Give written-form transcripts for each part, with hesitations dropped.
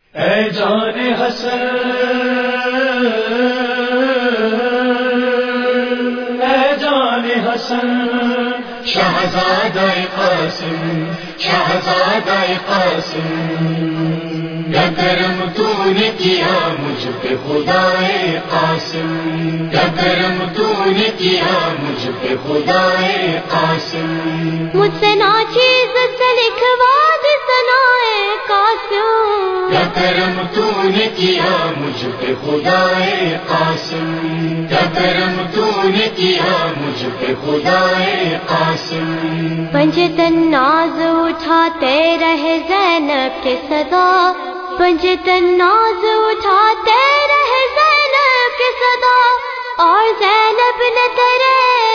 اے جان حسن اے جان حسن شہزادہ قاسم شہزادہ قاسم کیا کرم تو نے کیا مجھ پہ خدائے قاسم کیا کرم تو نے کیا مجھ پہ خدائے قاسم مجھ سے ناچیز سے لکھوا دے ثنائے قاسم کیا کرم تو نے کیا مجھ پہ خدائے قاسم کیا کرم تو نے کیا مجھ پہ خدائے قاسم پنجتن ناز اٹھاتے رہے زینب کے صدا پنجتن ناز اٹھاتے رہے زینب کے صدا اور زینب نے تیرے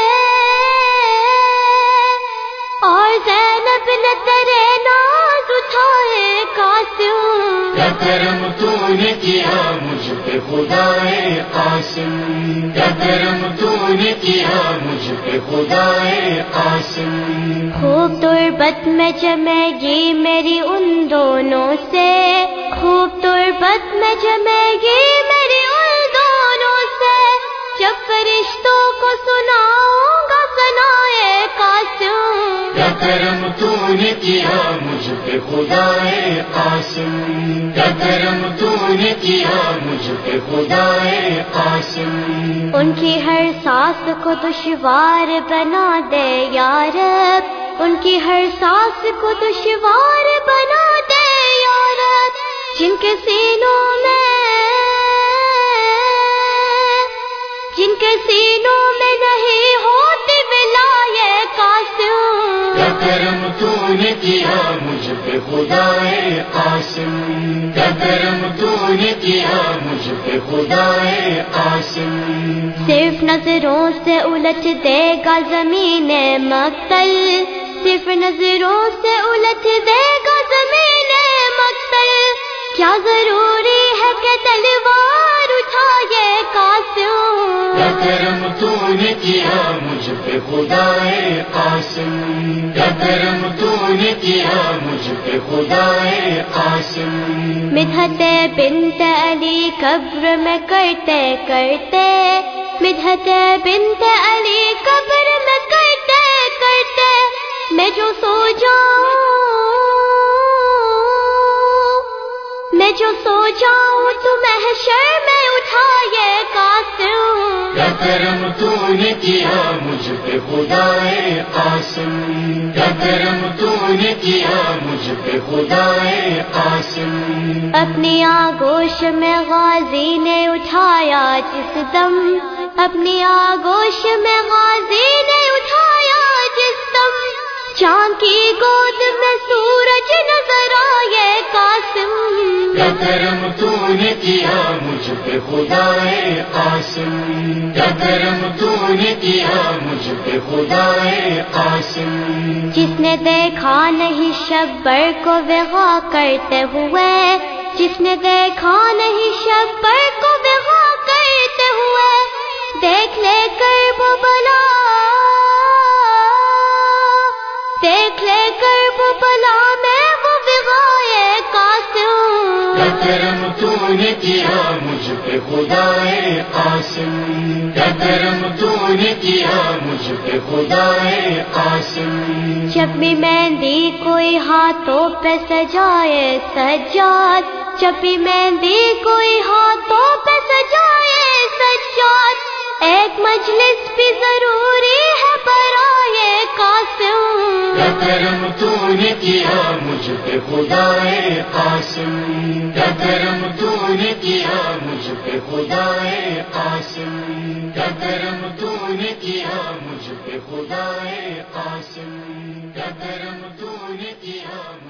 ناز اٹھائے قاسم کیا کرم تو نے کیا مجھ پہ خدائے قاسم کیا کرم تو نے کیا مجھ پہ خدائے قاسم خوب تربت میں جمے گی میری ان دونوں سے خوب تربت میں جمے گی میری ان دونوں سے جب فرشتوں کو سناؤں گا ثنائے قاسم کیا کرم تو نے کیا مجھ پہ خدائے قاسم کیا کرم تو نے کیا مجھ پہ خدائے قاسم ان کی ہر سانس کو دشوار بنا دے یا رب ان کی ہر سانس کو دشوار بنا دے یا رب جن کے سینوں میں نہیں ہوتی ولایے قاسم کیا کرم تو نے کیا مجھ پہ خدائے قاسم کیا کرم تو نے کیا مجھ پہ خدائے قاسم صرف نظروں سے الٹ دے گا زمین مقتل صرف نظروں سے الٹ دے گا زمین مقتل کیا ضروری ہے کہ تلوار اٹھائے قاسم کیا کرم تو نے کیا مجھ پہ خدائے قاسم کیا کرم تو نے کیا مجھ پہ خدائے قاسم مدحت بنت علی قبر میں کرتے کرتے مدحت بنت علی قبر میں کرتے کرتے میں جو سو جاؤں تو محشر میں اٹھائے قاسم کیا کرم تو نے کیا مجھ پہ خدائے قاسم کیا کرم تو نے کیا مجھ پہ خدائے قاسم اپنی آغوش میں غازی نے اٹھایا جس دم اپنی آغوش میں غازی نے اٹھایا جس دم چاند کی گود میں سورج نظر آئے قاسم کیا کرم تو نے کیا مجھ پہ خدائے قاسم کیا کرم تو نے کیا مجھ پہ خدائے قاسم جس نے دیکھا نہیں شبر کو وغا کرتے ہوئے جس نے دیکھا نہیں شبر کو وغا کرتے ہوئے دیکھ لے کر وہ بلا میں وہ وغائے قاسم کیا کرم تو نے کیا مجھ پہ خدائے قاسم کیا کرم تو نے کیا مجھ پہ خدائے قاسم جب بھی مہندی کوئی ہاتھوں پہ سجائے سجاد جب بھی مہندی کوئی ہاتھوں پہ سجائے سجاد ایک مجلس بھی ضروری ہے برائے قاسم کیا کرم تو نے کیا مجھ پہ خدائے قاسم کیا کرم تو نے کیا مجھ پہ خدائے قاسم کیا کرم تو نے کیا مجھ پہ خدائے قاسم کیا کرم تو نے کیا